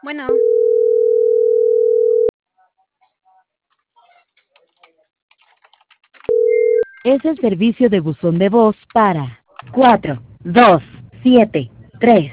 Bueno, Es el servicio de buzón de voz para 4 2 7 3